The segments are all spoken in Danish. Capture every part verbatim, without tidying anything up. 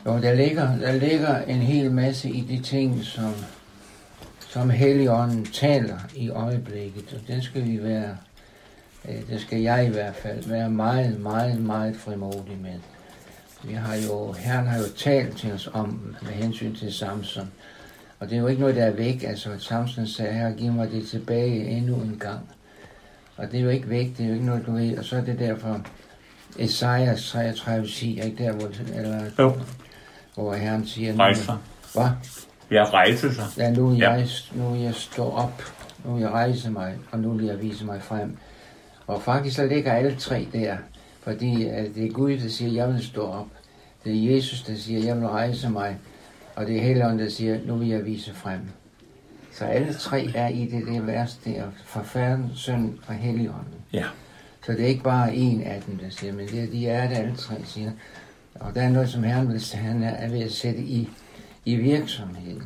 Jo, der ligger, der ligger en hel masse i de ting, som, som Helligånden taler i øjeblikket, og det skal vi være, det skal jeg i hvert fald, være meget, meget, meget frimodig med. Vi har jo, Herren har jo talt til os om, med hensyn til Samson, og det er jo ikke noget, der er væk. Altså, Samson sagde, Herre, giv mig det tilbage endnu en gang. Og det er jo ikke væk, det er jo ikke noget, du ved. Og så er det derfor, Esajas treogtredive siger, ikke der, hvor, eller, jo. hvor Herren siger, rejse sig. Hvad? Ja, rejse sig. Ja, nu vil ja. jeg, nu vil jeg stå op, nu vil jeg rejse mig, og nu vil jeg vise mig frem. Og faktisk så ligger alle tre der, fordi at det er Gud, der siger, jeg vil stå op. Det er Jesus, der siger, jeg vil rejse mig. Og det er Helligånden, der siger, nu vil jeg vise frem. Så alle tre er i det der vers der, fra Faderen, Søn og Helligånden. Ja. Så det er ikke bare en af dem, der siger, men det, de er det alle tre, siger. Og der er noget, som Herren vil, han er ved at sætte i, i virksomhed.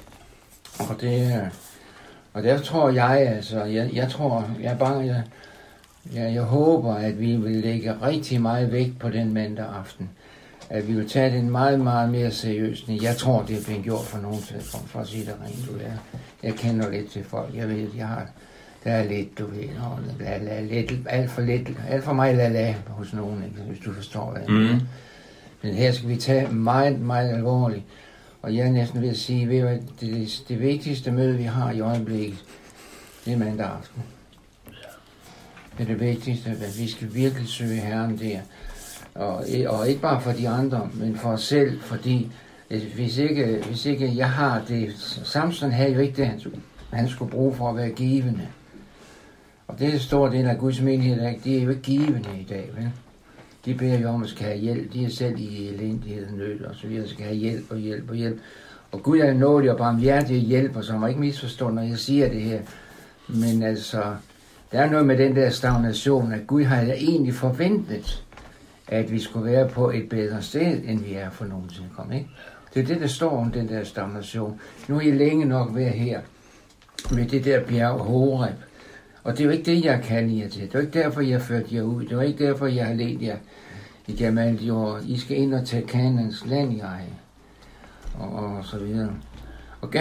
Og det og der tror jeg, altså, jeg, jeg tror, jeg bare, jeg, jeg, jeg håber, at vi vil lægge rigtig meget vægt på den mandag aften. At vi vil tage den meget, meget mere seriøst. Jeg tror, det er blevet gjort for nogen til, for, for at sige det rent, du er. Jeg kender lidt til folk, jeg ved, jeg har, der er lidt, du ved, la, la, lidt, alt for lidt, alt for meget la, la hos nogen, ikke, hvis du forstår, hvad jeg mm. Men her skal vi tage meget, meget alvorligt. Og jeg er næsten ved at sige, ved hvad, det, det vigtigste møde, vi har i øjeblikket, det er mandag aften. Det er det vigtigste, at vi skal virkelig søge Herren der. Og, og ikke bare for de andre, men for os selv, fordi hvis ikke, hvis ikke jeg har det, Samson havde jo ikke det, han, han skulle bruge for at være givende. Og det er stor del af Guds menighed, de er jo ikke givende i dag, vel? De beder jo om, at skal have hjælp, de er selv i elendighed og nød, og så videre, skal have hjælp og hjælp og hjælp. Og Gud er nådig og barmhjertig hjælper, så man ikke misforstå, når jeg siger det her. Men altså, der er noget med den der stagnation, at Gud har egentlig forventet, at vi skulle være på et bedre sted, end vi er for nogensinde kommet, ikke? Det er det, der står om den der stagnation. Nu er I længe nok været her med det der bjerg Horeb. Og det er jo ikke det, jeg kalder jer til. Det er jo ikke derfor, jeg har ført jer ud. Det er jo ikke derfor, jeg har ledt jer igennem alle de år. I skal ind og tage Kanaans land i eje. Og, og så videre. Og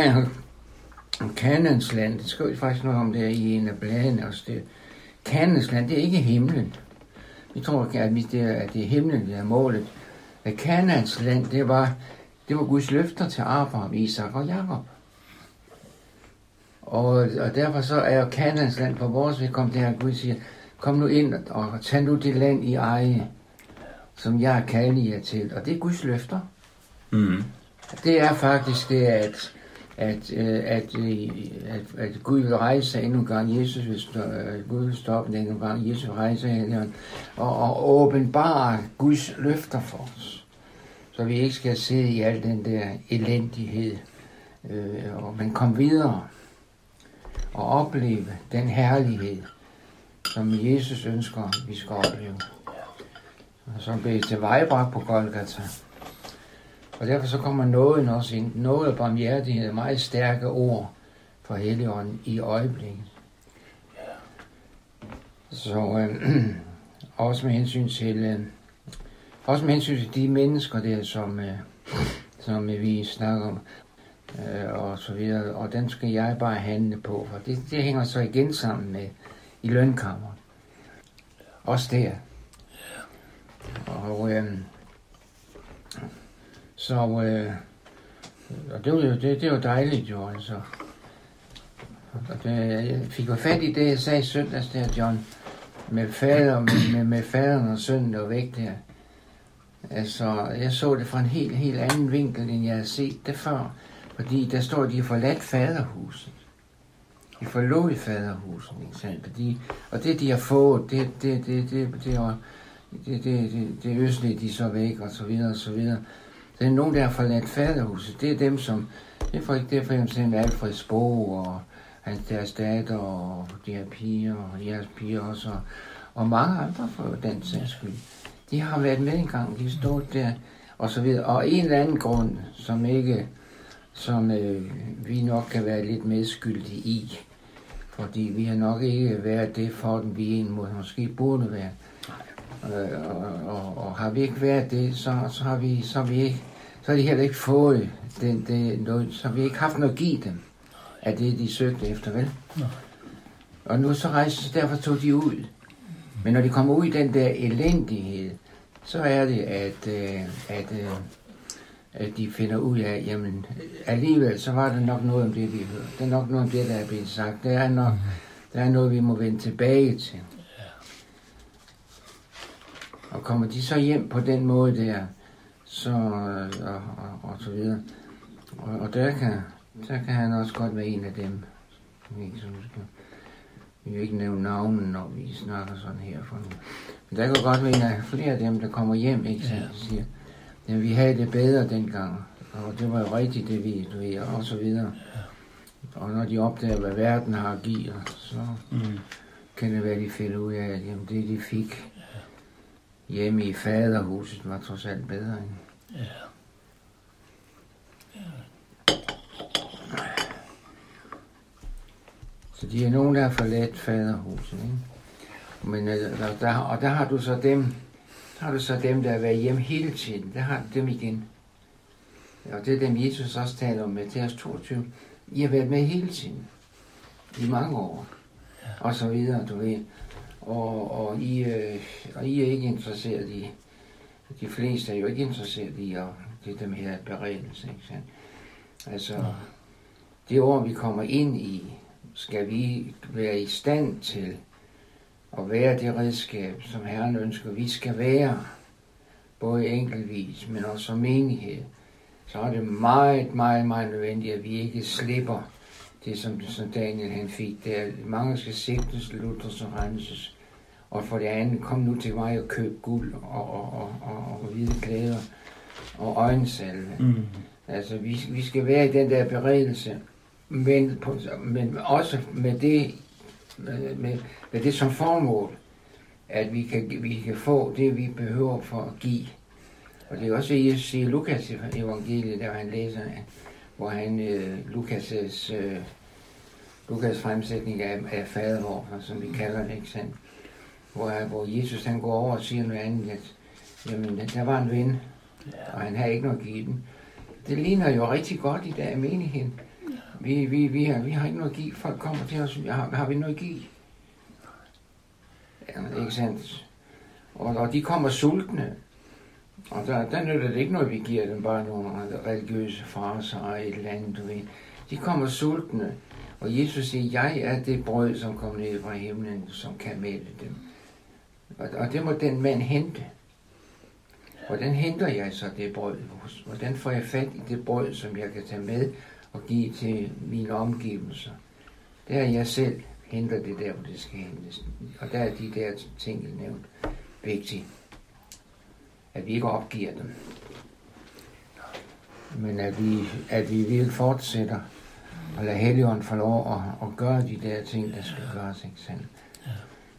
Kanaans land, det skriver faktisk noget om det i en af bladene også. Det. Kanaans land, det er ikke himlen. Vi tror, at det er, at det er himlen, der er målet. At Kanaans land, det var, det var Guds løfter til Abraham, Isak og Jakob. Og, og derfor så er jo Kanaans land på vores vedkommende, der Gud siger, kom nu ind og tag nu det land i eje, som jeg har kaldet jer til. Og det er Guds løfter. Mm. Det er faktisk det, at, at, at, at, at, at Gud vil rejse sig endnu en gang. Jesus vil stå, Gud vil stoppe endnu en gang. Jesus vil rejse sig og, og åbenbare Guds løfter for os. Så vi ikke skal sidde i al den der elendighed. Øh, og man kom videre og opleve den herlighed, som Jesus ønsker, vi skal opleve. Og som blev til vejbragt på Golgata. Og derfor så kommer nåden også ind. Noget af barmhjertighed, meget stærke ord for Helligånden i øjeblikket. Så øh, også med hensyn til øh, også med hensyn til de mennesker der, som, øh, som øh, vi snakker om, øh, og så videre, og den skal jeg bare handle på, for det, det hænger så igen sammen med i lønkammeret. Også der. Og øh, så øh, og det var jo det, det var dejligt jo, altså. Og det, jeg fik jo fat i det, jeg sagde i søndags der, John, med fader, med, med, med faderen og sønnen, der var væk der. Altså, jeg så det fra en helt, helt anden vinkel, end jeg havde set det før. Fordi der står, at de har forladt faderhuset. De forlod faderhuset, ikke sandt? Fordi, og det, de har fået, det, det, det, det, det, var, det, det, det, det østlige, de så væk, og så videre, og så videre. Så er nogen, der har forladt faderhuset. Det er dem, som, det er for, det er for eksempel Alfred Sprog, og hans deres datter, og de her piger, og jeres piger også, og, og mange andre for den sags skyld. De har været med engang, de har stået der, og så videre. Og en eller anden grund, som ikke, som øh, vi nok kan være lidt medskyldige i, fordi vi har nok ikke været det for dem, vi en mod måske burde være. Øh, og, og, og har vi ikke været det, så, så har vi, så har vi ikke, så har de heller ikke fået den, det, noget, så vi har ikke haft noget at give dem af det, de søgte efter, vel? Nej. Og nu så rejste derfor tog de ud. Men når de kommer ud i den der elendighed, så er det, at, øh, at, øh, at de finder ud af, jamen alligevel, så var der nok noget om det, vi hørte. Der er nok noget om det, der er blevet sagt. Der er, nok, der er noget, vi må vende tilbage til. Og kommer de så hjem på den måde der, så og, og, og så videre. Og, og der, kan, der kan han også godt være en af dem. Vi vil ikke nævne navnen, når vi snakker sådan her for nu. Men der kan godt være en af flere af dem, der kommer hjem, ikke? Så siger, ja, vi havde det bedre dengang. Og det var jo rigtigt, det vi, du ved, og så videre. Og når de opdager, hvad verden har at give, så mm. kan det være, de finder ud af, at jamen, det de fik hjemme i faderhuset var trods alt bedre. Ikke? Ja. Ja. Så de er nogen, der har forladt faderhuset. Ikke? Men, og, der, og der har du så dem, der har du så dem, der har været hjemme hele tiden. Der har du dem igen. Og det er dem, Jesus også taler om med Matthæus toogtyve. I har været med hele tiden. I mange år. Ja. Og så videre, du ved. Og, og, I, øh, og I er ikke interesseret i, de fleste er jo ikke interesseret i, at det er dem her beredelse, ikke sandt? Altså, ja. Det år, vi kommer ind i, skal vi være i stand til at være det redskab, som Herren ønsker, vi skal være, både enkeltvis, men også som menighed. Så er det meget, meget, meget nødvendigt, at vi ikke slipper det, som, som Daniel han fik. Der mange skal sigtes, lutres og renses. Og for det andet, kom nu til mig og køb guld og, og, og, og, og hvide klæder og øjensalve. Mm. Altså, vi, vi skal være i den der beredelse, men, på, men også med det, med, med, med det som formål, at vi kan, vi kan få det, vi behøver for at give. Og det er også, at Jesus siger Lukas evangeliet, der han læser, hvor han, øh, Lukas' øh, Lukas fremsætning af, af fadervor, som vi kalder det, ikke sandt? Hvor, hvor Jesus han går over og siger noget andet, at jamen, der var en ven, og han havde ikke noget at give den. Det ligner jo rigtig godt i dag af menigheden. Vi, vi, vi, har, vi har ikke noget at give. Folk kommer til os, har, har vi noget at give? Ja, ikke sandt? Og, og de kommer sultne. Og der, der nytter det ikke noget, vi giver dem bare nogle religiøse fraser og et eller andet, du ved. De kommer sultne. Og Jesus siger, jeg er det brød, som kommer ned fra himlen, som kan mætte dem. Og, og det må den mand hente. Hvordan henter jeg så det brød? Hvordan får jeg fat i det brød, som jeg kan tage med og give til mine omgivelser? Der er jeg selv henter det der, hvor det skal hentes. Og der er de der ting, jeg nævnt, vigtigt. At vi ikke opgiver dem. Men at vi, at vi vil fortsætter og lade Helligånden få lov at, at gøre de der ting, der skal gøres, ikke sandt? Ja.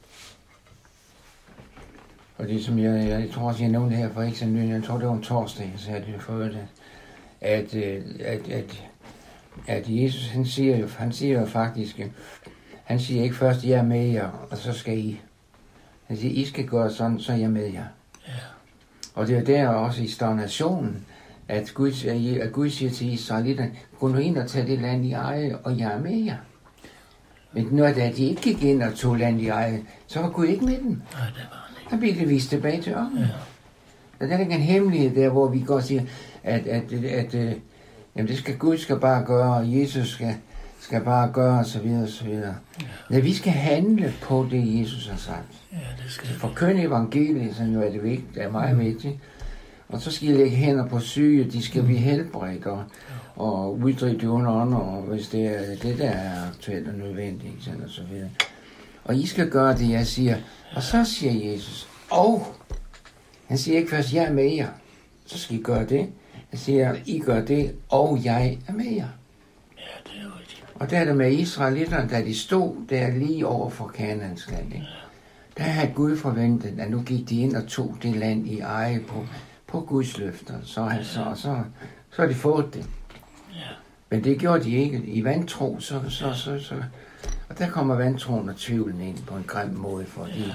Og det som jeg, jeg, jeg tror også, jeg nævnte her for ikke så nylig, jeg tror det var en torsdag, jeg sagde det før, at, at, at, at Jesus, han siger jo, han siger jo faktisk, han siger ikke først, jeg er med jer, og så skal I. Han siger, I skal gøre sådan, så er jeg med jer. Ja. Og det er der også i stagnationen, at Gud, at Gud siger til Israelitterne, gå nu ind og tage det land i eje, og jeg er med jer. Men når da de ikke gik ind og tog land i eje, så var Gud ikke med dem. Nej, det var han ikke. Han blev det vist tilbage til ørkenen. Ja. Så der er ikke en hemmelighed der, hvor vi går og siger, at, at, at, at, at jamen det skal Gud skal bare gøre, og Jesus skal, skal bare gøre, og så videre, og så videre. Ja. Men vi skal handle på det, Jesus har sagt. Ja, det skal vi. Forkynde evangeliet, som jo er det vigtigt, det er meget mm. vigtigt. Og så skal I lægge hænder på syge, de skal mm. blive helbredt, og, ja. og uddrive de under ånder, og hvis det er det, der er aktuelt og nødvendigt, og så videre. Og I skal gøre det, jeg siger. Og så siger Jesus, og han siger ikke først, jeg er med jer. Så skal I gøre det. Han siger, I gør det, og jeg er med jer. Ja, det er rigtigt. Og der er det med israelitterne, da de stod der lige over for Kanaans land. Ikke? Der havde Gud forventet, at nu gik de ind og tog det land i eje på, på Guds løfter. Så, han, så, så, så har de fået det. Ja. Men det gjorde de ikke. I vantro, så, så, så, så. Og der kommer vantroen og tvivlen ind på en grim måde, fordi ja.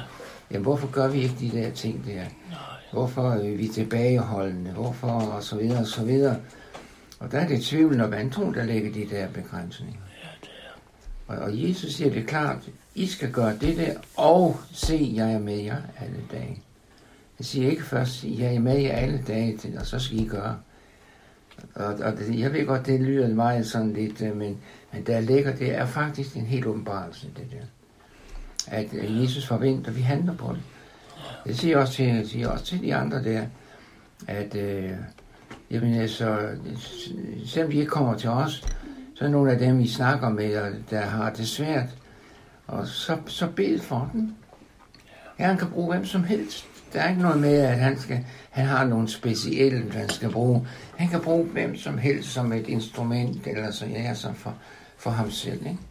jamen hvorfor gør vi ikke de der ting der? Nej. Hvorfor er vi tilbageholdende? Hvorfor? Og så videre, og så videre. Og der er det tvivlende og vantro, der lægger de der begrænsninger. Ja, det er. Og, og Jesus siger det klart, I skal gøre det der, og se, jeg er med jer alle dage. Jeg siger ikke først, jeg er med jer alle dage, til, og så skal I gøre. Og, og det, jeg ved godt, det lyder meget sådan lidt, men, men der ligger, det er faktisk en helt åbenbarelse, det der. At Jesus forventer, at vi handler på det. Det siger også til, jeg siger også til de andre der, at øh, jamen, altså, selvom de ikke kommer til os, så er nogle af dem, vi snakker med, der har det svært, og så, så bed for dem. Ja, han kan bruge hvem som helst. Der er ikke noget med, at han, skal, han har nogle specielle, han skal bruge. Han kan bruge hvem som helst som et instrument, eller så ja, så for, for ham selv, ikke?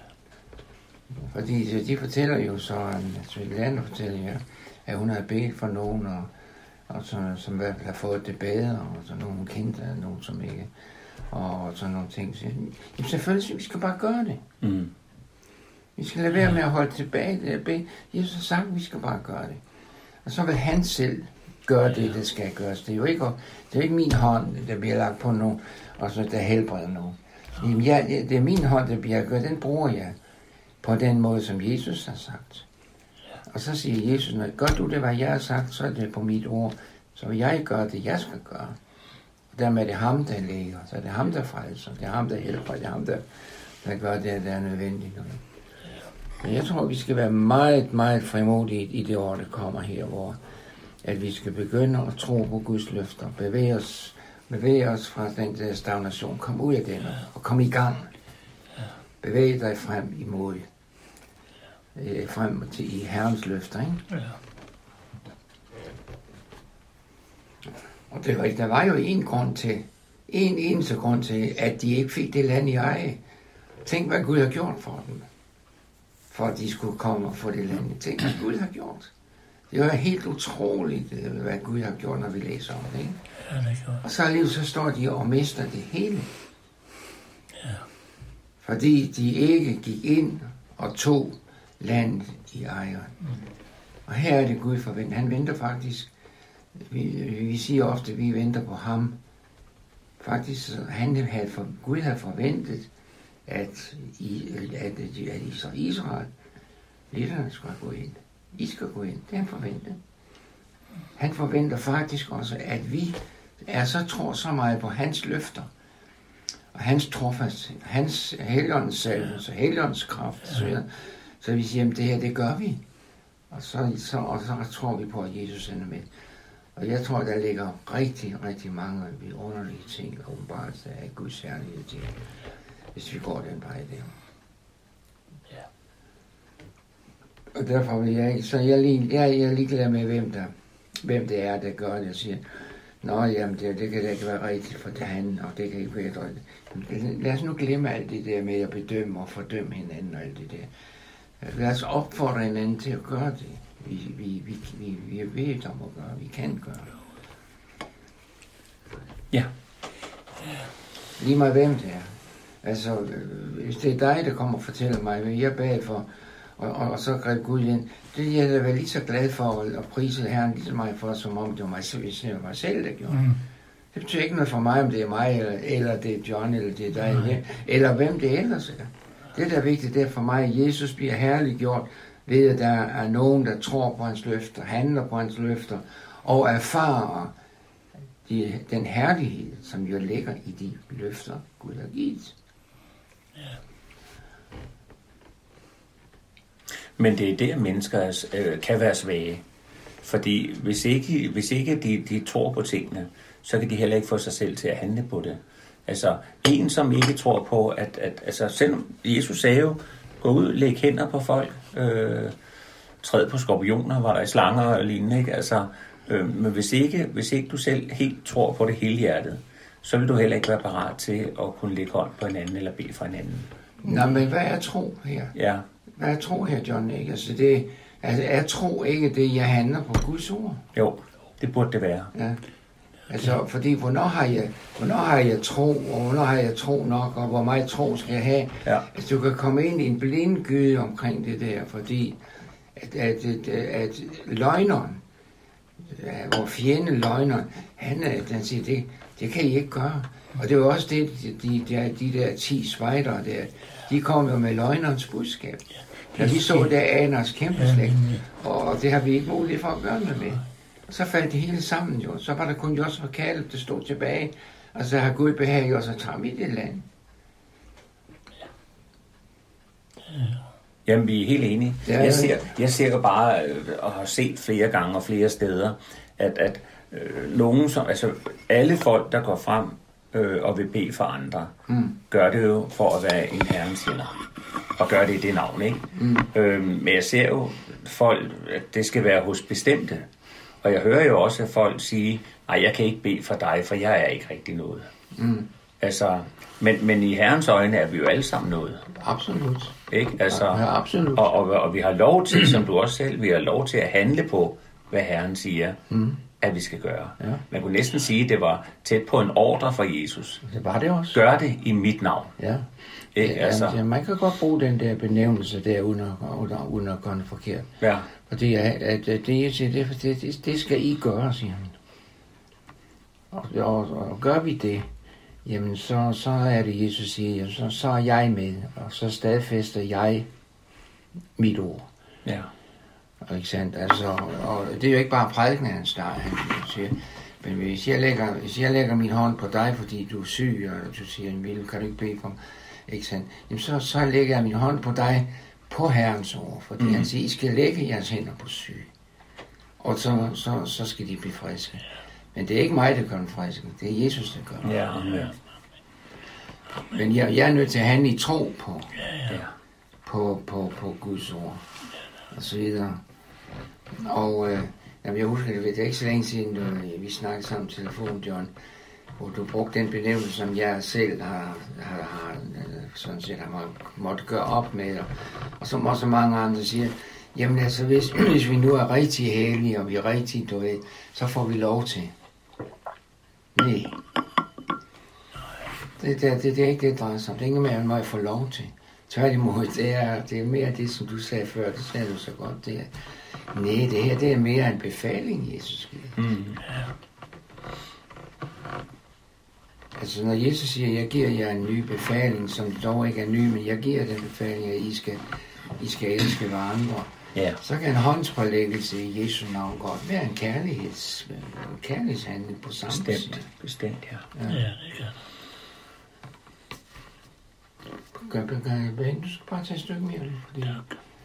Fordi de fortæller jo så, altså Lander fortæller jo, at hun har bedt for nogen, og, og så, som i hvert fald har fået det bedre, og så nogen hun kendte, og nogen som ikke, og sådan nogle ting. Så, jamen selvfølgelig, vi skal bare gøre det. Mm. Vi skal lade være med at holde tilbage det. Bede. Jesus har sagt, at vi skal bare gøre det. Og så vil han selv gøre det, der skal gøres. Det er jo ikke, det er ikke min hånd, der bliver lagt på nogen, og så der helbreder nogen. Jamen, ja, det er min hånd, der bliver gjort. Den bruger jeg på den måde, som Jesus har sagt. Og så siger Jesus, når gør du det, hvad jeg har sagt, så er det på mit ord. Så vil jeg gøre det, jeg skal gøre. Og dermed er det ham, der ligger. Så er det ham, der frelser. Det er ham, der hjælper. Det er ham, der, der gør det, der er nødvendigt. Men jeg tror, vi skal være meget, meget frimodige i det år, der kommer her, hvor at vi skal begynde at tro på Guds løfter. Bevæge os, bevæge os fra den der stagnation. Kom ud af den og kom i gang. Bevæg dig frem imod. Frem til i Herrens løfter, ikke? Ja. Og det var, der var jo en grund til, en eneste grund til, at de ikke fik det land i eje. Tænk, hvad Gud har gjort for dem. For at de skulle komme og få det land. Tænk, hvad Gud har gjort. Det var helt utroligt, hvad Gud har gjort, når vi læser om det, ikke? Ja, det er godt. Og så alligevel så står de og mister det hele. Ja. Fordi de ikke gik ind og tog landet i ejeren. Mm. Og her er det Gud forventet. Han venter faktisk, vi, vi siger ofte, at vi venter på ham. Faktisk, han havde for, Gud havde forventet, at, I, at, at Israel, lederne skulle gå ind. I skal gå ind. Det er han forventet. Han forventer faktisk også, at vi er så tror så meget på hans løfter, og hans trofast, hans helligåndens salvelse, helligåndens kraft, så, så vi siger, at det her, det gør vi. Og så, så, og så tror vi på, at Jesus er med. Og jeg tror, der ligger rigtig, rigtig mange underlige ting, og åbenbarelse af Guds herlighed til, hvis vi går den vej der. Ja. Og derfor vil jeg ikke, så jeg, jeg, jeg er ligeglad med, hvem, der, hvem det er, der gør det, og siger, nå, jamen, det, det kan da ikke være rigtigt for det han, og det kan ikke være rigtigt. Lad os nu glemme alt det der med at bedømme og fordømme hinanden og alt det der. Lad os opfordre hinanden til at gøre det. Vi, vi, vi, vi, vi ved om at gøre, vi kan gøre det. Ja. Lige meget hvem det er. Altså, hvis det er dig, der kommer og fortæller mig, hvad jeg bad for, og, og, og så greb Gud ind, det er jeg da være lige så glad for at, at prise Herren lige så meget for, som om det var mig selv, hvis det var mig selv, der gjorde. Mm. Det betyder ikke noget for mig, om det er mig, eller, eller det er John, eller det er dig, mm. eller, eller hvem det ellers er. Det, der er vigtigt, det er for mig, at Jesus bliver herliggjort ved, at der er nogen, der tror på hans løfter, handler på hans løfter, og erfarer de, den herlighed, som jo ligger i de løfter, Gud har givet. Ja. Men det er der, mennesker øh, kan være svage. Fordi hvis ikke, hvis ikke de, de tror på tingene, så kan de heller ikke få sig selv til at handle på det. Altså, en, som ikke tror på, at, at altså, selvom Jesus sagde jo, gå ud, læg hænder på folk, øh, træd på skorpioner, var der i slanger og lignende, ikke? Altså, øh, men hvis ikke, hvis ikke du selv helt tror på det hele hjertet, så vil du heller ikke være parat til at kunne lægge hånd på hinanden eller bede for hinanden. Nå, men hvad er tro her? Ja. Hvad er tro her, John? Ikke? Altså, det, altså, er tro ikke det, jeg handler på Guds ord? Jo, det burde det være. Ja. Altså, fordi hvornår har jeg, hvornår har jeg tro, og hvornår har jeg tro nok, og hvor meget tro skal jeg have? Ja. Altså, du kan komme ind i en blindgyde omkring det der, fordi at, at, at, at løgneren, hvor fjende løgneren, han, han siger, det, det kan I ikke gøre. Og det var også det, de, de, de der ti spejdere der, de kom jo med løgnerens budskab. Da vi så der Aners kæmpe slægt, og det har vi ikke mulighed for at gøre noget med. Så faldt det hele sammen jo. Så var der kun Josef og Kaleb, der stod tilbage, og så har Gud behag os at tage midt i land. Jamen, vi er helt enige. Jeg ser, jeg ser jo bare, og har set flere gange og flere steder, at, at øh, nogen som, altså alle folk, der går frem øh, og vil bede for andre, mm. gør det jo for at være en herrens tjener. Og gør det i det navn, ikke? Mm. Øhm, men jeg ser jo folk, at det skal være hos bestemte. Og jeg hører jo også, at folk sige, nej, jeg kan ikke bede for dig, for jeg er ikke rigtig noget. Mm. Altså, men, men i herrens øjne er vi jo alle sammen noget. Absolut. Ikke? Altså, ja, absolut. Og, og, og vi har lov til, som du også selv, vi har lov til at handle på, hvad herren siger, mm. at vi skal gøre. Ja. Man kunne næsten sige, at det var tæt på en ordre fra Jesus. Det var det også. Gør det i mit navn. Ja. Ikke? Ja, altså. ja, man kan godt bruge den der benævnelse der, uden at, uden at gøre det forkert. Ja. Fordi at, at det, jeg siger, det, det, det skal I gøre, siger han. Og, og, og gør vi det, jamen så, så er det, Jesus siger, jamen, så, så er jeg med, og så stadfæster jeg mit ord. Ja. Og, ikke sandt? Altså, og det er jo ikke bare prædiken, han starter, han siger, men hvis jeg, lægger, hvis jeg lægger min hånd på dig, fordi du er syg, og du siger, Emil, kan du ikke bede for mig? Ikke sandt? Jamen så, så lægger jeg min hånd på dig, på Herrens ord, fordi mm. han siger, I skal lægge jeres hænder på syge, og så, så, så skal de blive friske. Men det er ikke mig, der gør dem friske, det er Jesus, der gør dem. Ja, ja. Men jeg, jeg er nødt til at handle i tro på, Ja. på, på, på Guds ord, og så videre. Og øh, jamen, jeg husker, det er ikke så længe siden, du, vi snakkede sammen på telefon, John, hvor du brugte den benævnelse, som jeg selv har, har, har sådan set har måttet gøre op med, og, og som også mange andre siger, jamen altså, hvis, hvis vi nu er rigtig heldige, og vi er rigtig, du ved, så får vi lov til. Nej. Det, det, det, det er ikke det, det drejer sig om. Det er ikke mere, end jeg får lov til. Tværtimod, det er, det er mere det, som du sagde før, det sagde du så godt, det er, nej, det her, det er mere en befaling, Jesus giver. Mm. Altså, når Jesus siger, jeg giver jer en ny befaling, som dog ikke er ny, men jeg giver den befaling, at I skal, I skal elske hverandre, yeah. Så kan en håndspålæggelse i Jesu navn godt være en kærligheds, en kærlighedshandling på samme Bestemt, side. bestemt, ja. Ja, ja det kan. Gør, gør, gør, du skal bare tage et stykke mere, fordi... Ja.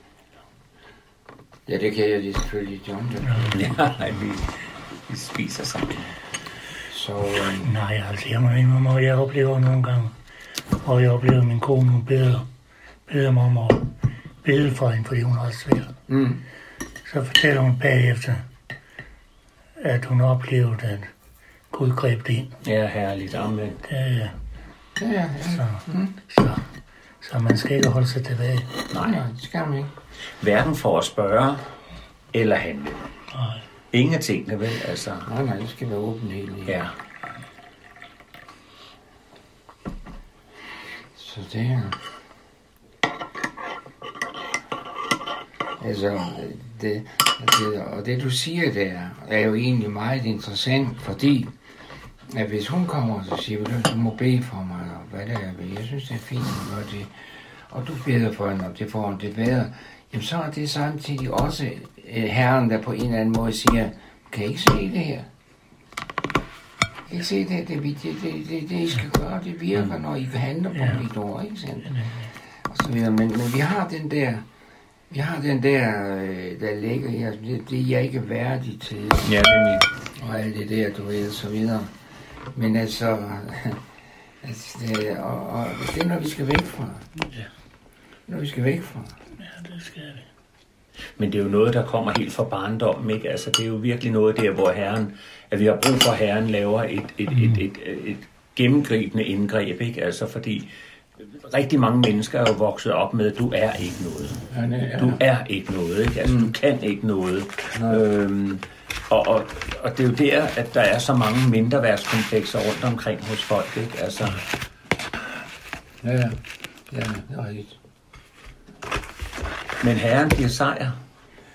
Ja, det kan jeg det selvfølgelig, John. Ja, nej, vi, vi spiser sammen. Så, øhm... Nej, altså, jeg må indrømme, at jeg oplever nogle gange, og jeg oplever, at min kone nu beder, beder mig om at bede for hende, fordi hun har svært. Mm. Så fortæller hun bagefter, at hun oplevede, at Gud greb det ind. Ja, herligt. Amen. Ja, ja. Ja, ja. Så, mm. så, så man skal ikke holde sig tilbage. Nej, Nej, det skal man ikke. Hverken for at spørge eller handle. Nej. Ingen tingene, vel? Altså. Nej, nej, det skal være åbent hele. Ja. Så det er... Altså, det, det, og det du siger der, er jo egentlig meget interessant, fordi at hvis hun kommer og siger, at du må bede for mig, og hvad det er, jeg synes det er fint at gøre det, og du beder for hende, og det får hun det bedre, jamen så er det samtidig også eh, Herren, der på en eller anden måde siger, kan I ikke se det her? Kan I ikke se det, det, det, det, det, det I skal gøre, det virker, når I handler på ja. Mit ord, ikke sandt? Og så videre, men, men vi har den der, vi har den der, der ligger her, det, det er jeg ikke værdig til. Ja, nemlig. Og alt det der, du ved, og så videre. Men altså, altså det, og, og det er, når vi skal væk fra. Ja. Når vi skal væk fra. Ja, det skal vi. Men det er jo noget, der kommer helt fra barndommen, ikke? Altså, det er jo virkelig noget der, hvor Herren, at vi har brug for, at Herren laver et, et, mm. et, et, et, et gennemgribende indgreb, ikke? Altså, fordi rigtig mange mennesker er jo vokset op med, at du er ikke noget. Ja, det er. Du er ikke noget, ikke? Altså, mm. du kan ikke noget. Øhm, og, og, og det er jo der, at der er så mange mindreværdskomplekser rundt omkring hos folk, ikke? Altså. Ja, ja. Ja, det er rigtigt. Men Herren giver sejr.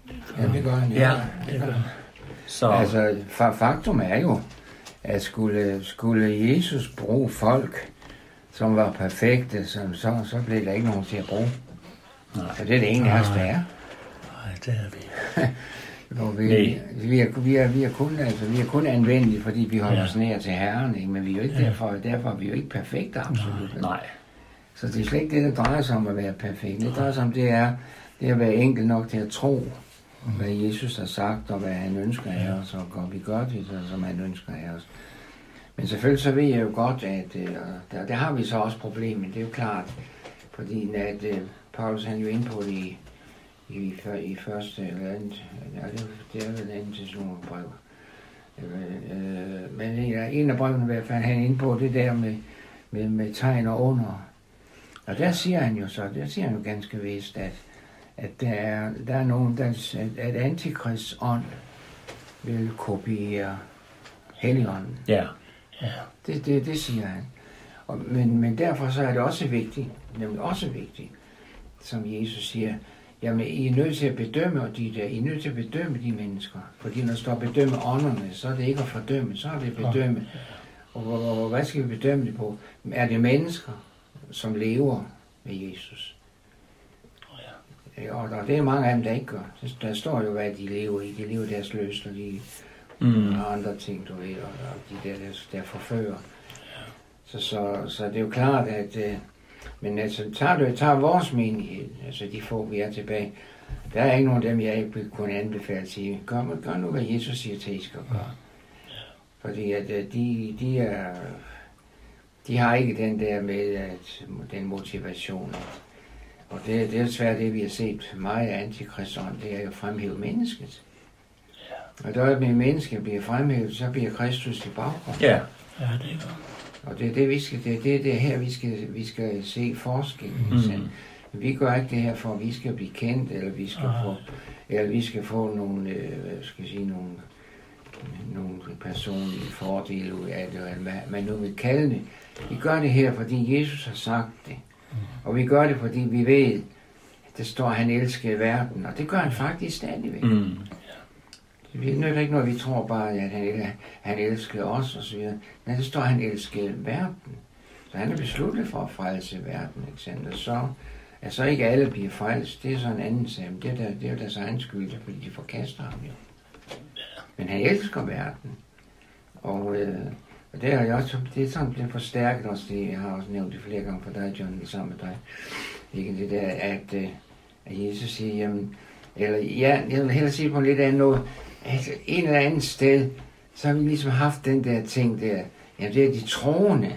Ja, det gør han. Ja, Det gør han. Så, Altså, faktum er jo, at skulle, skulle Jesus bruge folk, som var perfekte, som så, så blev der ikke nogen til at bruge. Nej. Så det er det ene af os, der er. Nej, det er vi. Og vi, Nej. vi, er, vi, er, vi, er kun, altså, vi er kun anvendelige, fordi vi holder Ja. os nær til Herren, ikke? Men vi er jo ikke Ja. derfor, derfor er vi jo ikke perfekte, absolut. nej. Så det er slet ikke det, der drejer sig om at være perfekt. Det drejer sig om, det er, det er at være enkel nok til at tro, hvad Jesus har sagt, og hvad han ønsker af os, og går vi gør det, så, som han ønsker af os. Men selvfølgelig så ved jeg jo godt, at øh, der, der har vi så også problemet, det er jo klart, fordi at øh, Paulus han er jo inde på det i, i, i første eller andet, ja, det, det er vel andet Thessalonikerbrev. Øh, øh, men ja, en af brevene i hvert fald, han er inde på det der med, med, med tegn og under. Og der siger han jo så, der siger han jo ganske vist, at, at der er, der er nogen, der, at, at antikrists ånd vil kopiere Helligånden. Ja, Ja. Det, det, det siger han. Og, men, men derfor så er det også vigtigt, nemlig også vigtigt, som Jesus siger, jamen I er nødt til at bedømme de der, I er nødt til at bedømme de mennesker. Fordi når der står bedømme ånderne, så er det ikke at fordømme, så er det bedømme. Og, og, og hvad skal vi bedømme det på? Er det mennesker, som lever med Jesus? Og der, det er mange af dem, der ikke gør. Der står jo, hvad de lever i. De lever deres løs, og de mm. og andre ting, du ved, og, og de der, der, der forfører. Så, så, så det er jo klart, at øh, men altså, tager du tager vores menighed, altså de få, vi er tilbage, der er ikke nogen af dem, jeg ikke vil kunne anbefale at sige, gør, gør nu, hvad Jesus siger til, I skal gøre. Fordi at øh, de, de er, de har ikke den der med, at, den motivation. Og det, det er desværre det, vi har set meget af antikristånd, det er jo at fremhæve mennesket. Og der med mennesket bliver fremhævet, så bliver Kristus i baggrund. Ja. Ja, det gør. Og det er det, vi skal, det er det, det er her, vi skal, vi skal se forskellen. Mm. Vi gør ikke det her for, at vi skal blive kendt, eller vi skal Ah. få, eller vi skal få nogle, øh, hvad skal jeg sige, nogle, nogle personlige fordele ud af det, eller hvad man nu vil kalde det. Vi gør det her, fordi Jesus har sagt det. Og vi gør det, fordi vi ved, at det står, at han elsker verden, og det gør han faktisk stadigvæk. Mm. Vi nytter ikke noget, vi tror bare, at han, han elsker os og så videre. Nej, det står, at han elsker verden. Så han er besluttet for at frelse verden, ikke sandt? Så, at så ikke alle bliver frelst, det er så en anden sag. Det er, der, det er jo deres egen skyld, fordi de forkaster ham jo. Men han elsker verden. Og, øh, og det, er også, det er sådan, det er forstærket også, det jeg har også nævnt det flere gange for dig, John, sammen med dig. Ikke det der, at, øh, at Jesus siger, jamen, eller ja, jeg vil hellere sige på en lidt anden noget, altså en eller anden sted, så har vi ligesom haft den der ting der, ja, det er de troende,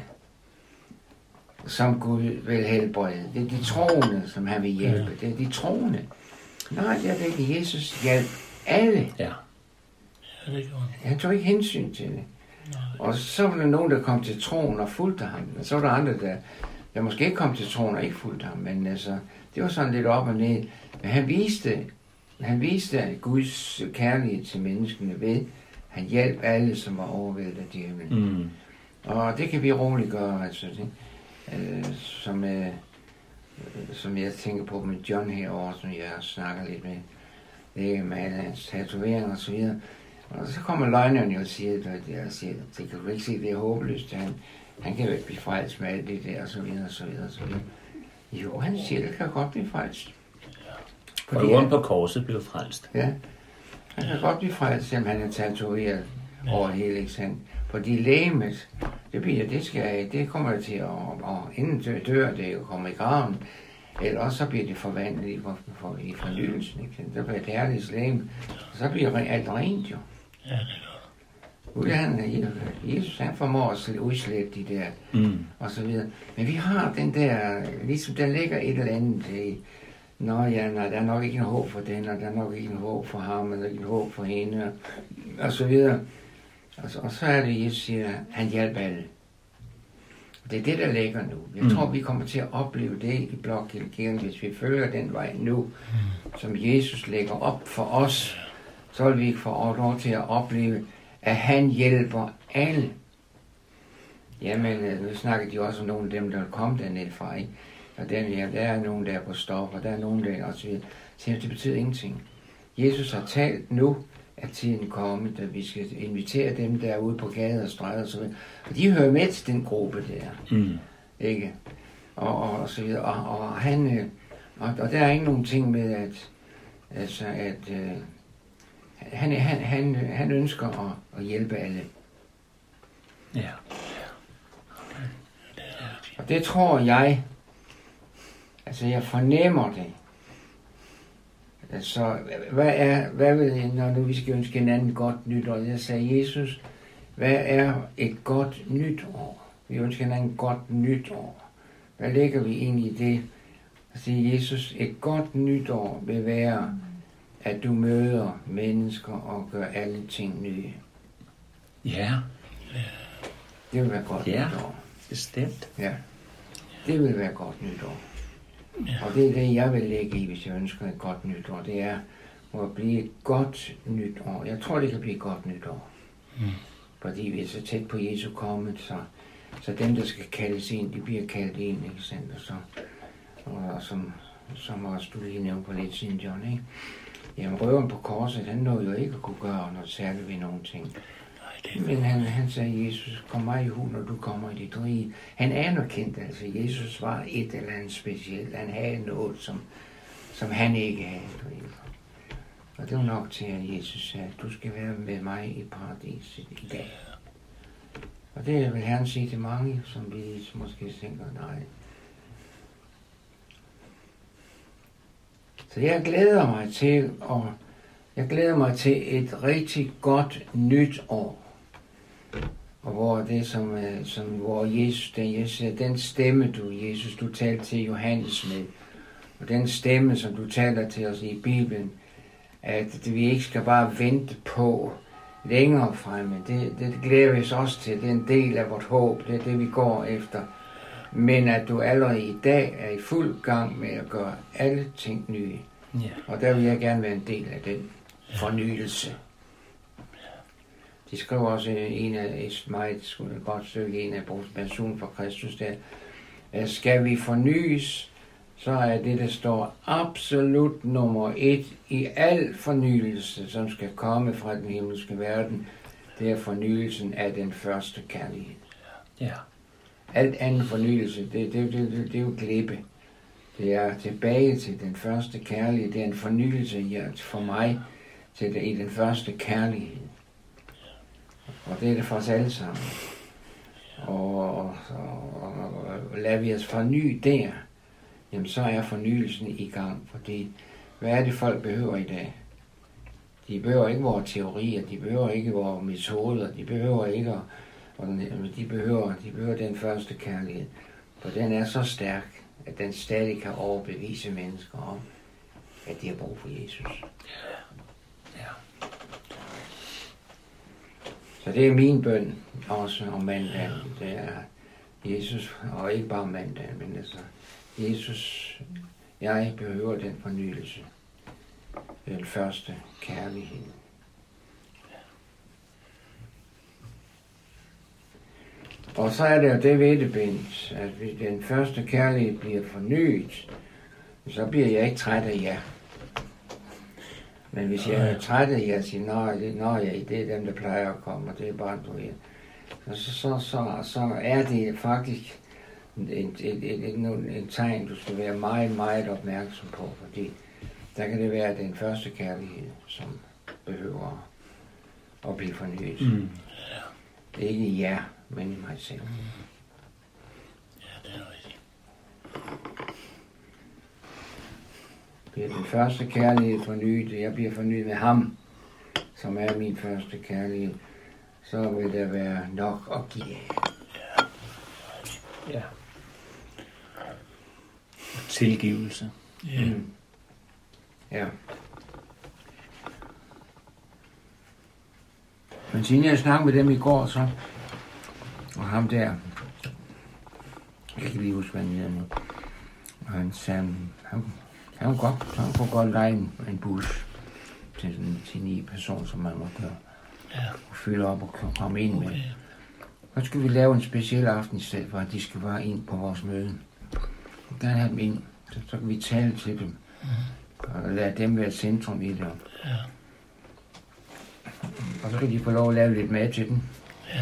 som Gud vil helbrede. Det er de troende, som han vil hjælpe. Det er de troende. Nej, det er det ikke. Jesus hjalp alle. Ja. Ja, det gør han. Han tog ikke hensyn til det. Nej. Og så var der nogen, der kom til troen og fulgte ham. Og så var der andre, der, der måske ikke kom til troen og ikke fulgte ham. Men altså, det var sådan lidt op og ned. Men han viste, han viste Guds kærlighed til menneskene ved, han hjalp alle, som var overvældet af djævlen. Mm. Og det kan vi roligt gøre, altså det, øh, som, øh, som jeg tænker på med John herovre, som jeg snakker lidt med, det med hans tatoveringer og så videre. Og så kommer løgneren jo og siger, at jeg siger, det kan du ikke se, det er håbløst. Han, han kan jo ikke blive frelst med alt det der, og så videre, og så videre, og så videre. Jo, han siger, det kan godt blive frelst. Og rundt på korset blev frelst. Ja, han kan godt blive frelst, selvom han er tatoveret ja. over hele, ikke sandt? Fordi lægemet, det bliver, det skal, det kommer til at, og inden dør, dør det jo kommer i graven, eller også så bliver det forvandlet i, for, for, i fornyelsen, ikke sandt? Der bliver et herligt lægeme, og så bliver alt rent jo. Ja, det gør Gud, han, Jesus, han formår at udslette de der, Mm. og så videre. Men vi har den der, ligesom der ligger et eller andet i, nå ja, nej, der er nok ikke en håb for den, og der er nok ikke en håb for ham, eller ikke en håb for hende, og så videre. Og så, og så er det, Jesus siger, han hjælper alle. Det er det, der ligger nu. Jeg Mm. tror, vi kommer til at opleve det i Blokkirken, hvis vi følger den vej nu, mm. som Jesus lægger op for os, så vil vi ikke få lov til at opleve, at han hjælper alle. Jamen, nu snakker de også om nogle af dem, der er kommet dernede fra, ikke? Og den, ja, der er nogen, der er på stop, og der er nogen, der er også videre. Så det betyder ingenting. Jesus har talt nu, at tiden kommet, at vi skal invitere dem, der er ude på gader og stræder og så videre. Og de hører med til den gruppe der. Mm. Ikke? Og, og, og så videre. Og, og han... Og, og der er ikke nogen ting med, at... Altså, at... Øh, han, han, han, han ønsker at, at hjælpe alle. Ja. Og det tror jeg... Altså, jeg fornemmer det. Altså, hvad er... Hvad vil jeg, når nu vi skal ønske hinanden godt nytår? Jeg sagde, Jesus, hvad er et godt nytår? Vi ønsker hinanden godt nytår. Hvad lægger vi ind i det? Jeg siger, Jesus, et godt nytår vil være, at du møder mennesker og gør alle ting nye. Ja. Det vil være godt Ja. nytår. Bestemt. Ja. Det vil være godt nytår. Og det er det, jeg vil lægge i, hvis jeg ønsker et godt nytår. Det er at blive et godt nytår. Jeg tror, det kan blive et godt nytår. Mm. Fordi vi er så tæt på Jesu kommet, så, så dem, der skal kaldes ind, de bliver kaldt ind, ikke sandt? Og så, og, og som, som også du lige nævnte på lidt siden, John, ikke? Jamen, røveren på korset, han nåede jo ikke at kunne gøre noget særligt ved nogen ting. Men han, han sagde, Jesus, kom mig i hu, når du kommer i dit rige. Han anerkendte, altså Jesus var et eller andet specielt. Han havde noget, som, som han ikke havde. Og det var nok til, at Jesus sagde, du skal være med mig i paradiset i dag. Og det vil Herren sige til mange, som vi måske tænker, nej. Så jeg glæder mig til, og jeg glæder mig til et rigtig godt nyt år. Og hvor det som, som hvor Jesus, den, Jesus, den stemme du, Jesus, du talte til Johannes med, og den stemme, som du taler til os i Bibelen, at vi ikke skal bare vente på længere fremme. Det, det glæder vi os også til. Det er en del af vort håb. Det er det, vi går efter. Men at du allerede i dag er i fuld gang med at gøre alle ting nye. Ja. Og der vil jeg gerne være en del af den fornyelse. De skriver også en af et meget godt stykke, en af person for Kristus der, at skal vi fornyes, så er det, der står absolut nummer et i al fornyelse, som skal komme fra den himmelske verden, det er fornyelsen af den første kærlighed. Ja. Alt anden fornyelse, det, det, det, det, det er jo glippe. Det er tilbage til den første kærlighed. Det er en fornyelse for mig til det, i den første kærlighed. Og det er det for os alle sammen. Og, og, og, og lader vi os forny der, jamen så er fornyelsen i gang. Fordi, hvad er det folk behøver i dag? De behøver ikke vores teorier, de behøver ikke vores metoder, de behøver ikke, og de behøver, de behøver den første kærlighed. For den er så stærk, at den stadig kan overbevise mennesker om, at de har brug for Jesus. Ja. Så det er min bøn også om mandagen. Det er Jesus, og ikke bare mandagen, men altså Jesus, jeg behøver den fornyelse. Den første kærlighed. Og så er det jo det ved det, Bent, at hvis den første kærlighed bliver fornyet, så bliver jeg ikke træt af jer. Men hvis jeg er træt af jer, siger, nej, det, nej, det er dem, der plejer at komme, og det er bare du her. Så, så, så, så er det faktisk et, et, et, et, et, et tegn, du skal være meget, meget opmærksom på, fordi der kan det være den første kærlighed, som behøver at blive fornyet. Mm. Det er ikke jer, men i mig selv. Ja, det er rigtigt. Bliver den første kærlighed fornyet, jeg bliver fornyet med ham, som er min første kærlighed, så vil der være nok at give. Ja. Tilgivelse. Ja. Mm. Ja. Men siden jeg snakkede med dem i går, så, og ham der, jeg kan ikke lige huske, hvad han hedder nu, og han sagde, han, han, kunne godt, han kunne godt lege en, en bus til, sådan, til ni personer, som man måtte gøre, Ja. og fylde op og komme ind med. Okay. Så skal vi lave en speciel aften i stedet for, at de skal bare ind på vores møde. Og gerne have dem ind, så, så kan vi tale til dem, og lade dem være centrum i det. Ja. Og så kan de få lov at lave lidt mad til den. Ja.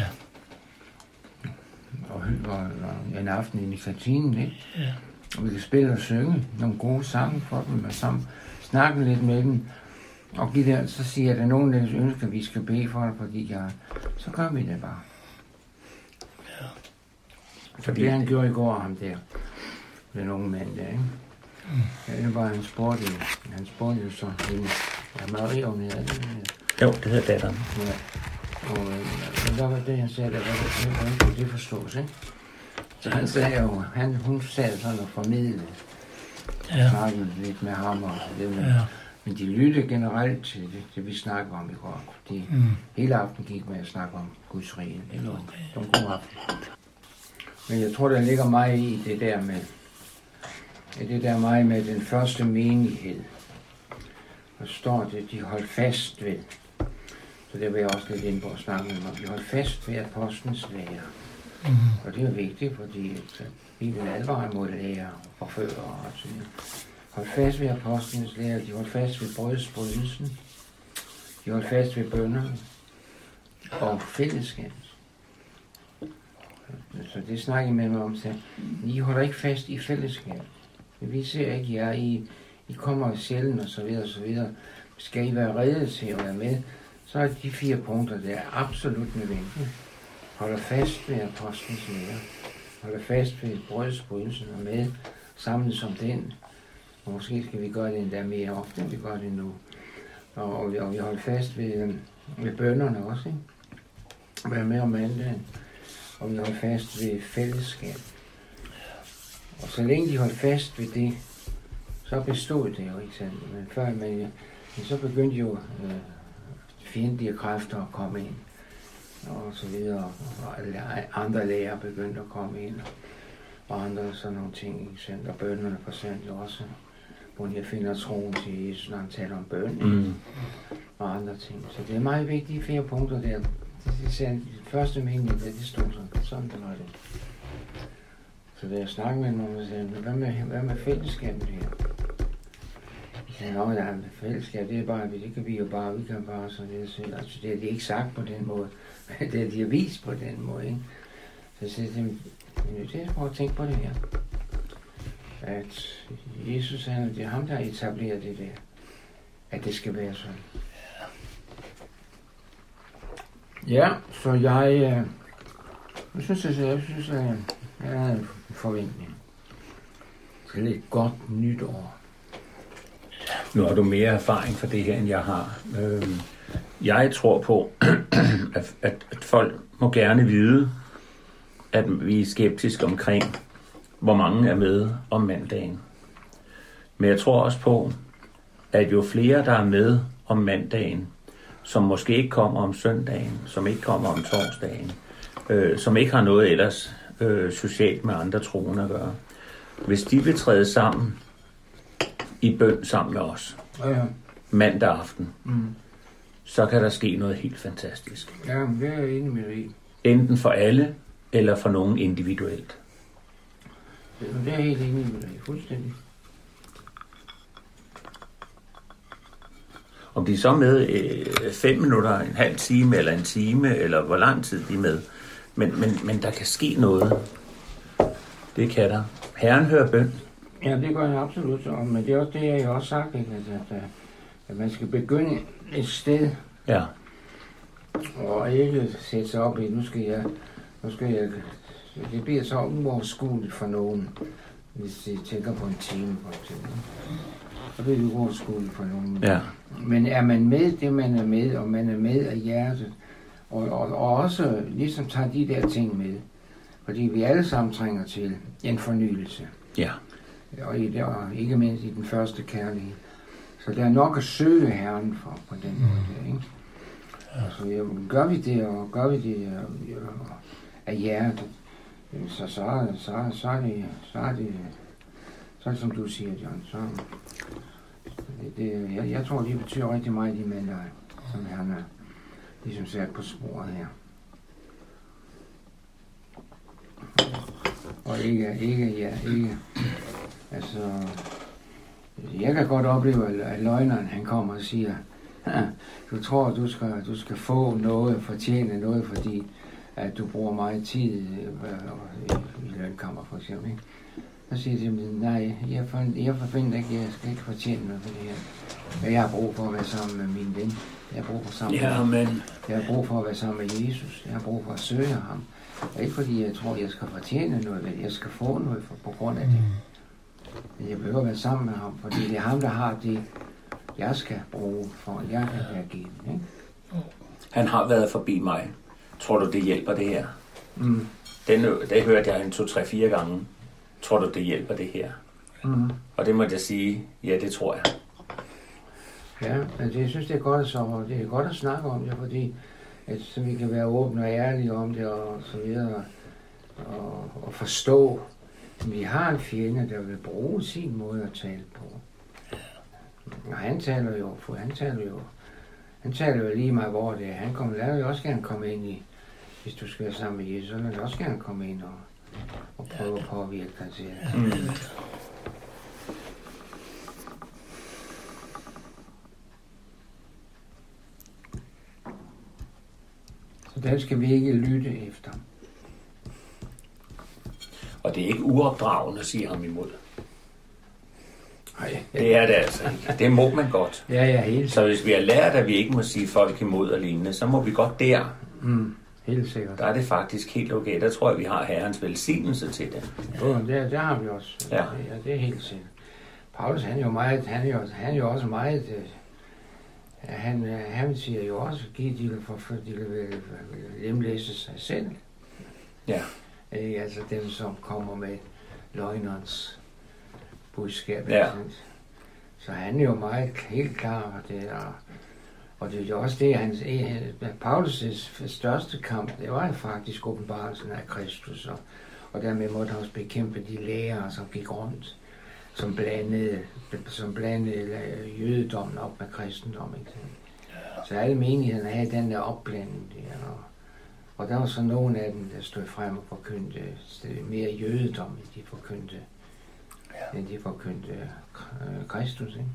Og, og, og en aften i kantinen, ikke? Ja. Og vi kan spille og synge nogle gode sange for dem, og sammen snakke lidt med dem. Og give der, så siger jeg, at der er nogen, der ønsker, at vi skal bede for det, fordi jeg, så gør vi det bare. Ja. Fordi det han gjorde i går, ham der, den unge mand der, ikke? Mm. Ja, det var han spurgte, han spurgte jo så hende. Ja, Maria, hun hedder det. Jo, det hedder datteren. Ja. Og øh, der var det, han sagde, der var det, hvordan kunne det forstås, ikke? Så han sagde jo, han, hun sad sådan og formidlede, Ja. snakkede lidt med ham og det med. Ja. Men de lyttede generelt til det, det vi snakkede om i går. De Mm. hele aften gik med at snakke om Guds rige. Det var okay. En god aften. Men jeg tror, der ligger meget i det der med, det der meget med den første menighed. Der står det, de holdt fast ved. Så det vil jeg også lidt ind på at snakke med om. De holdt fast ved apostlenes lære. Mm. Og det er jo vigtigt, fordi vi vil advare mod lære og fører og sådan noget. Hold fast ved apostlenes lære, de holdt fast ved brødsbrydelsen, de holdt fast ved bønnerne og fællesskabet. Så det snakker jeg med mig om, så I holder ikke fast i fællesskabet. Vi ser ikke jer, I, I kommer sjældent og så videre og så videre. Skal I være reddet til at være med, så er de fire punkter, der er absolut nødvendige. Holder fast ved apostlenes lære, holder fast ved brødsbrydelsen og med, samlet som den. Og måske skal vi gøre det endda mere ofte, end vi gør det nu. Og, og, vi, og vi holder fast ved, ved bønnerne også, ikke? Være med om mandagen. Og vi holder fast ved fællesskab. Og så længe de holdt fast ved det, så bestod det jo, ikke sandt? Men før man, men så begyndte jo øh, fjendtlige kræfter at komme ind. Og så videre. Og andre lærer begyndte at komme ind. Og andre sådan nogle ting, ikke sandt? Og bønnerne forsvandt jo også. Hvor jeg finder troen til Jesus, når han taler om bøn, mm. og andre ting. Så det er meget vigtige fire punkter der. Det, det, det første mening, det, det stod sådan, sådan det var det. Så da jeg snakkede med nogen, så sagde hvad med, hvad med fællesskabet her? Jeg sagde, nå, der er fællesskab, det er bare, det kan vi jo bare, vi kan bare sådan det. Så, altså, det er de ikke sagt på den måde, men det er de har vist på den måde, ikke? Så jeg sagde, det er prøv at tænke på det her. At Jesus, han, det er ham, der etablerer det der. At det skal være sådan. Ja, så jeg... Øh, jeg synes, jeg, jeg synes, at jeg har en forventning til et godt nytår. Nu har du mere erfaring for det her, end jeg har. Jeg tror på, at, at folk må gerne vide, at vi er skeptiske omkring, hvor mange er med om mandagen. Men jeg tror også på, at jo flere, der er med om mandagen, som måske ikke kommer om søndagen, som ikke kommer om torsdagen, øh, som ikke har noget ellers øh, socialt med andre troende at gøre, hvis de vil træde sammen i bøn sammen med os, Ja, ja. mandag aften, Mm. så kan der ske noget helt fantastisk. Ja, men det er jeg enig med dig i. Enten for alle, eller for nogen individuelt. Det er jeg helt enig med dig i, fuldstændig. Om de er så med øh, fem minutter, en halv time eller en time, eller hvor lang tid de er med. Men, men, men der kan ske noget. Det kan der. Herren hører bøn. Ja, det gør jeg absolut, og men det er også det, jeg har også sagt, ikke? At, at, at man skal begynde et sted, Ja. og ikke sætte sig op i, nu skal jeg, nu skal jeg, det bliver så uoverskueligt for nogen, hvis de tænker på en time, for eksempel. Så bliver det uoverskueligt for nogen. Ja. Men er man med det, man er med, og man er med af hjertet, og, og, og også ligesom tager de der ting med, fordi vi alle sammen trænger til en fornyelse. Ja. Og, i, og ikke mindst i den første kærlighed. Så der er nok at søge Herren for på den måde der, ikke? Ja. Så ja, gør vi det, og gør vi det og, og, af hjertet, så, så, så, så, er det, så er det, så er det som du siger, John, så det, det, jeg, jeg tror, det betyder rigtig meget, de mænd, der, som han er ligesom sat på sporet her. Og ikke, ikke, ja, ikke, altså, jeg kan godt opleve, at løgneren, han kommer og siger, Du tror, du skal, du skal få noget, fortjene noget, fordi at du bruger meget tid i, i lønkammer, for eksempel. Ikke? Så siger de, nej, jeg, for, jeg forfinder ikke, jeg skal ikke fortjene noget for det her. Jeg har brug for at være sammen med min ven. Jeg har brug for sammen ja, med men... Jeg har brug for at være sammen med Jesus. Jeg har brug for at søge ham. Det er ikke fordi, jeg tror, jeg skal fortjene noget, men jeg skal få noget for, på grund af det. Jeg behøver at være sammen med ham, fordi det er ham, der har det, jeg skal bruge for, at jeg kan være givet. Ikke? Han har været forbi mig. Tror du, det hjælper det her? Mm. Den, det hørte jeg en to, tre, fire gange. Tror du, det hjælper det her? Mm. Og det må jeg sige, ja, det tror jeg. Ja, men det, jeg synes, det er godt, så det er godt at snakke om det, fordi at, så vi kan være åbne og ærlige om det, og så videre, og, og forstå, at vi har en fjende, der vil bruge sin måde at tale på. Og han taler jo, for han taler jo, han taler jo lige meget, hvor det er. Han kommer, lader jo også gerne komme ind i, hvis du skal være sammen med Jesus, så lader også gerne komme ind og, og prøve at påvirke dig til det. Mm. Så den skal vi ikke lytte efter. Og det er ikke uopdragende at sige ham imod. Nej, det er det altså ikke. Det må man godt. Ja, ja, helt. Så hvis vi har lært, at vi ikke må sige folk imod og lignende, så må vi godt der. Mm, helt sikkert. Der er det faktisk helt okay. Der tror jeg, vi har Herrens velsignelse til det. Jo, det, det har vi også. Ja. Ja, det er helt sikkert. Paulus, han er jo meget, han er jo, han er jo også meget, han, han siger jo også, giv de for, for de vil lemlæse sig selv. Ja. Øh, altså dem, som kommer med løgnerens budskab. Ja. Så han er jo meget helt klar på det, og, og det er jo også det, hans, Paulus' største kamp, det var jo faktisk åbenbarelsen af Kristus, og, og dermed måtte han også bekæmpe de lærere, som gik rundt, som blandede, som blandede jødedommen op med kristendom. Ikke? Så alle menighederne havde den der opblanding der, og, og der var så nogle af dem, der stod frem og forkyndte mere jødedom, end de forkyndte, ja. end de forkyndte øh, Kristus. Ikke?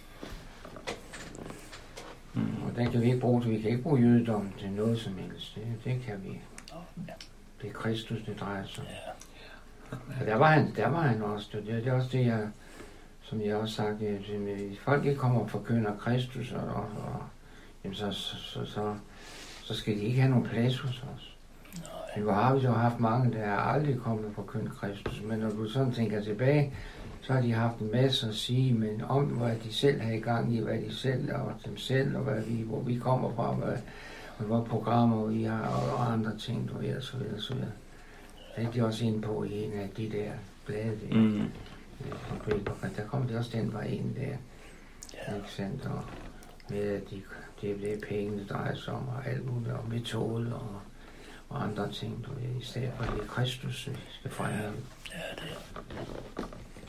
Mm. Og den kan vi ikke bruge, vi kan ikke bruge jødedom til noget som helst. Det, det kan vi. Det er Kristus, det drejer sig om. Og der var han, der var han også. Det, det er også det, jeg, som jeg også sagt, at folk ikke kommer og forkynder Kristus, og, og, og jamen så, så, så, så, så skal de ikke have nogen plads hos os. Men hvor har vi så haft mange, der er aldrig kommet og forkyndt Kristus, men når du sådan tænker tilbage, så har de haft en masse at sige, men om hvad de selv har i gang i, hvad de selv og dem selv, og hvad vi, hvor vi kommer fra, hvad, og hvad programmer vi har, og, og andre ting, og videre, så videre, så videre. Det er de også inde på i en af de der blade der. Mm. Der kom det også den var en der. Ja. Ikke sandt? Og med at de, det, det er penge, det drejer sig om, og alt muligt, og metode og, og andre ting, du ved, i stedet for det er Kristus, vi skal fremme. Ja, det er.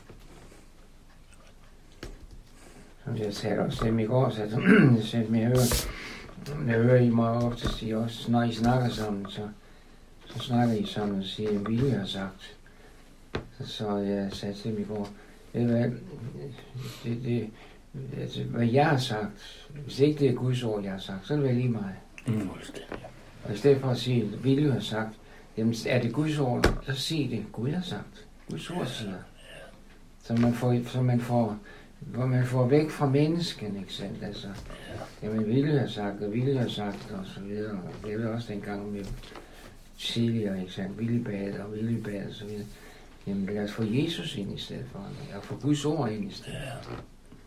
Som jeg sagde også til dem i går, så jeg sagde dem, jeg hører, jeg hører I mig ofte sige også, når I snakker sammen, så Så snakker I sammen og siger, at Ville har sagt. Så, så jeg sagde til dem i går, ved hvad, det, det, altså, hvad jeg har sagt, hvis ikke det er Guds ord, jeg har sagt, så er det vel lige mig. Mm. Og i stedet for at sige, at Ville har sagt, jamen er det Guds ord, så sig det, Gud har sagt. Guds ord siger. Så man får, så man får, hvor man får væk fra mennesken, ikke sandt? Altså, jamen Ville har sagt, og Ville har sagt, og så videre. Og det er også dengang med tidligere, ikke sandt? Villebad og Villebad og så videre. Jamen lad os få Jesus ind i stedet for, og få Guds ord ind i stedet for.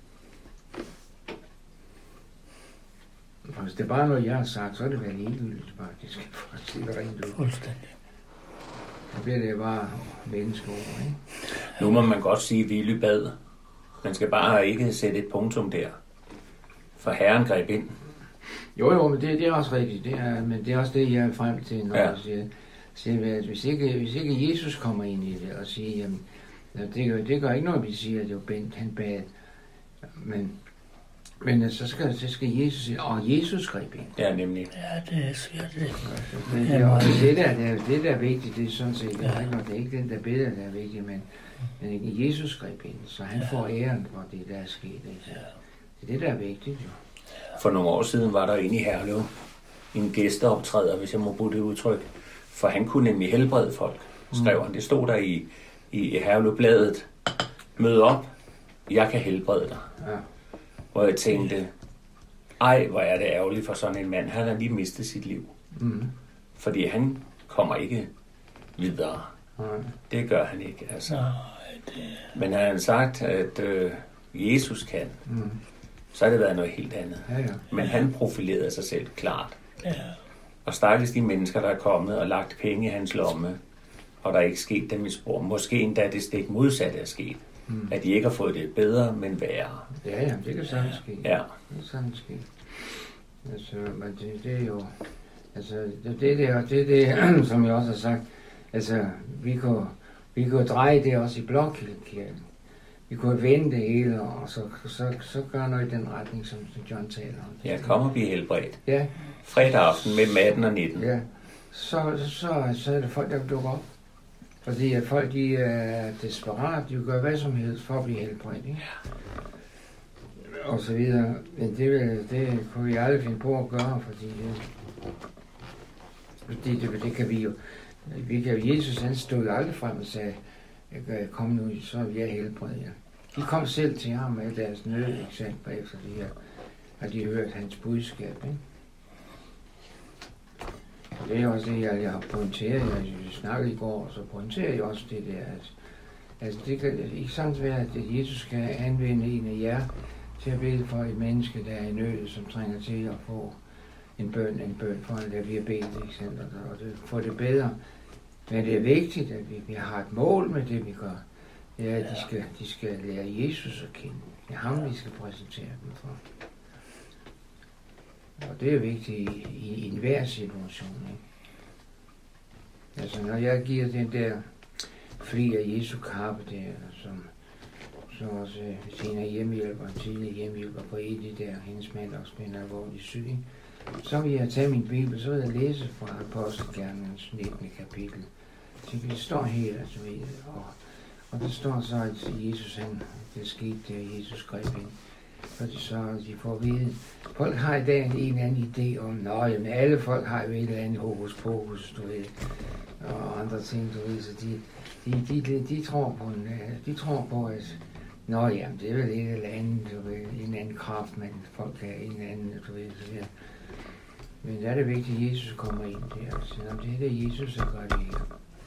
For hvis det er bare noget, jeg har sagt, så er det vel ligegyldigt faktisk, for at sige det rent ud. Fuldstændig. Så bliver det bare menneskeord, ikke? Nu må man godt sige Villebad. Man skal bare ikke sætte et punktum der. For Herren greb ind. Jo, jo, men det, det er også rigtigt. Det er, men det er også det, jeg er frem til, når ja. jeg siger, siger at hvis ikke, hvis ikke Jesus kommer ind i det og siger, jamen, det gør, det gør ikke noget, vi siger, at det var Bent, han bad. Men, men så skal, så skal Jesus sige, og Jesus greb ind. Ja, nemlig. Ja, det siger det. Det, det, og det, der, det, det, der er vigtigt, det er sådan set, det er, ikke, det er ikke den der billede, der er vigtigt, men, men Jesus greb ind, så han får æren for det, der er sket. Ikke? Det er det, der er vigtigt, jo. For nogle år siden var der en i Herlev, en gæsteoptræder, hvis jeg må bruge det udtryk, for han kunne nemlig helbrede folk, skrev han. Det stod der i, i Herlev-bladet. Mød op, jeg kan helbrede dig. Ja. Hvor jeg tænkte, ej, hvor er det ærgerligt for sådan en mand. Han har lige mistet sit liv. Mm. Fordi han kommer ikke videre. Mm. Det gør han ikke, altså. Nej, det... Men han har sagt, at øh, Jesus kan. Mm. Så har det været noget helt andet. Ja, ja. Men han profilerede sig selv klart. Ja. Og stakkels de mennesker, der er kommet og lagt penge i hans lomme, og der er ikke sket dem i spor. Måske endda det stik modsatte er sket. Mm. At de ikke har fået det bedre, men værre. Ja, ja, det kan sagtens ske. Ja. Det kan sagtens ske. Altså, men det, det er jo... Altså, det, det, det, det, det som jeg også har sagt, altså, vi kunne, vi kunne dreje det også i Blåkirken. Vi kunne vende det hele, og så, så, så gøre noget i den retning, som John taler om. Ja, kommer vi helbredt. Ja. Fredag aften mellem atten og nitten. Ja, så, så, så er det folk, der dukker op. Fordi at folk, de er desperat, de gør hvad som helst for at blive helbredt, ikke? Ja. Og så videre. Men det, det kunne vi aldrig finde på at gøre, fordi det, fordi det, det kan vi jo. Vi kan, Jesus han stod aldrig frem og sagde, kom nu, så vil jeg helbrede jer. De kom selv til ham med deres nød, ikke sandt, bagefter de her, har de hørt hans budskab, ikke? Og det er også det, jeg, jeg har pointeret, jeg, jeg snakkede i går, og så pointerer jeg også det der, at altså det kan ikke sandt være, at Jesus kan anvende en af jer til at bede for et menneske, der er i nød, som trænger til at få en bøn, en bøn for en, der bliver bedt, ikke sandt, og det får det bedre. Men det er vigtigt, at vi, vi har et mål med det, vi gør. Det er, at de skal, de skal lære Jesus at kende. Det er ham, vi skal præsentere dem for. Og det er vigtigt i, i, i enhver situation, ikke? Altså, når jeg giver den der fri af Jesu kappe der, som så også senere hjemmehjælper, en tidlig hjemmehjælper på Edi der, hendes mand også med en alvorlig syg, ikke? Så vil jeg tage min bibel, så vil jeg læse fra Apostelgerningens nittende kapitel. Så det står helt, altså, og, og der står så, at Jesus, han, det skete der, Jesus greb ind. Og det så, de får at vide, folk har i dag en eller anden idé om, nå, jamen alle folk har jo et eller andet hokus pokus, du ved, og andre ting, du ved, så de, de, de, de, de tror på, en, de tror på, at, nå, jamen det er vel et eller andet, du ved, en anden kraft, men folk har en eller anden, du ved, så der. Men der er det vigtigt, at Jesus kommer ind der, så det er det, Jesus, der gør det her.